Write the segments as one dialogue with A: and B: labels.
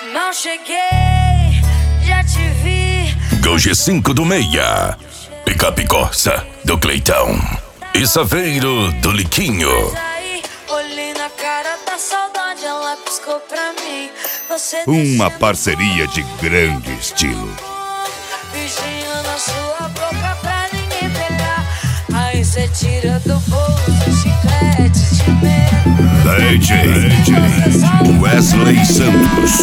A: Mal cheguei, já te vi.
B: Gol 5 do Meia. Picape Corsa do Cleitão. E Saveiro do Liquinho.
A: Olhei na cara da saudade, ela piscou pra mim. Você
C: Uma parceria de grande estilo.
A: beijinho na sua boca pra ninguém pegar. Aí cê tira do bolso chiclete de medo.
C: Legend Wesley Santos.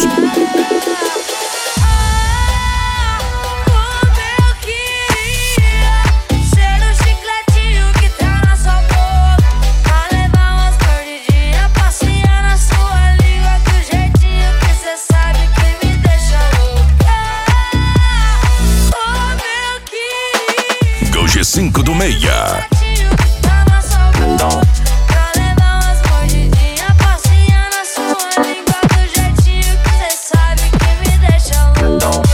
A: Como eu queria ser o chicletinho que tá na sua boca, pra levar umas mordidinhas, passear na sua língua do jeitinho que cê sabe que me deixa louca. Como eu queria
B: Gol 5 do Meia.
A: chicletinho que tá na sua boca, pra levar umas mordidinhas, passear na sua língua do jeitinho que cê sabe que me deixa louca.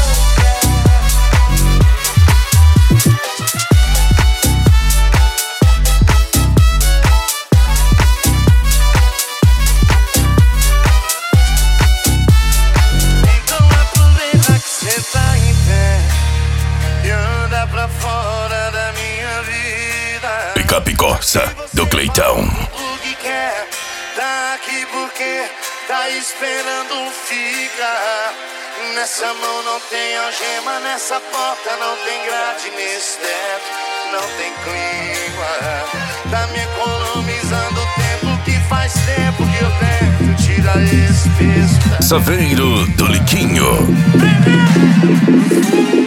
D: Então aproveita que cê tá em pé e anda pra fora da minha vida.
B: Picape Corsa do Cleitão.
D: O que quer, tá aqui porque tá esperando ficar. Nessa mão não tem algema, nessa porta não tem grade, nesse teto não tem clima. Tá me economizando tempo que faz tempo que eu tento tirar esse peso.
B: Saveiro do Liquinho.
D: Primeiro